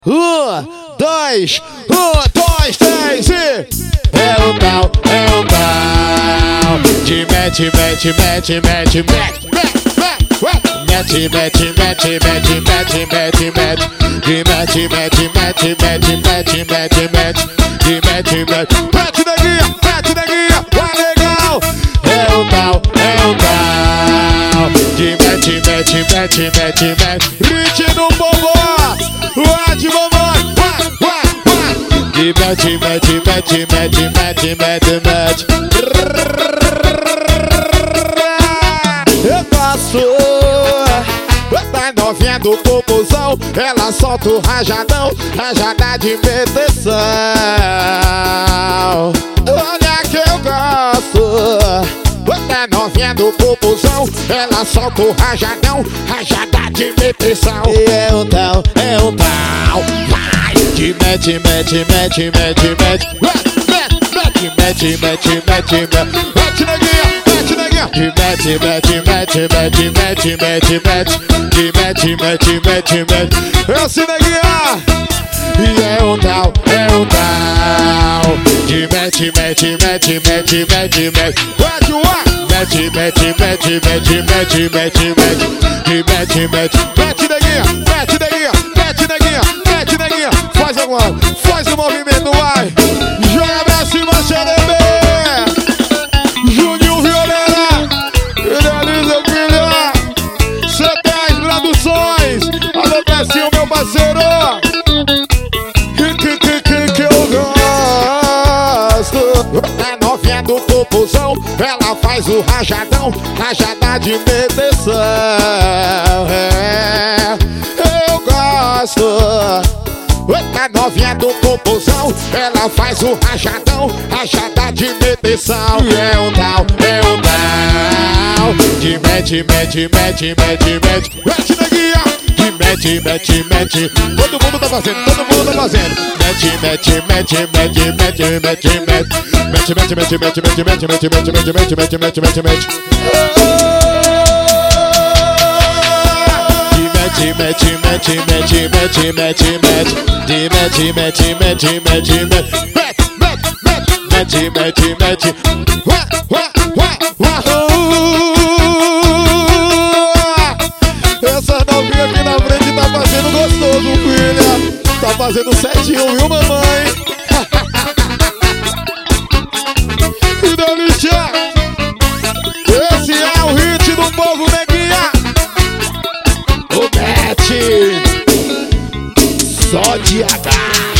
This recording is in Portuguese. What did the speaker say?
Dois, três e... É o tal de mete, neguinha, vai legal. É o tal de mete, hit no bobo, vai de mamãe, vai. De mete. Eu gosto da novinha do popozão, ela solta o rajada de meteção. Olha que eu gosto da novinha do popozão, ela solta o rajada de meteção. E é um tal, vai de mete, neguinha. De mete, esse neguinha. E é um tal de mete, neguinha, faz o movimento, vai, joga pra cima, xerebê. Juninho Violena, realiza filha, C10 Produções, alô Pressinho, meu parceiro. Que eu gosto da novinha do popozão, ela faz o rajada de meteção. Eu gosto da novinha do popozão, ela faz o rajada de meteção. É um tal de mete, neguinha. De mete, todo mundo tá fazendo. Essa novinha aqui na frente tá fazendo gostoso, filha. Tá fazendo certinho, viu, mamãe? Que delícia! Esse é o hit do povo, neguinha. O Bete, só de H.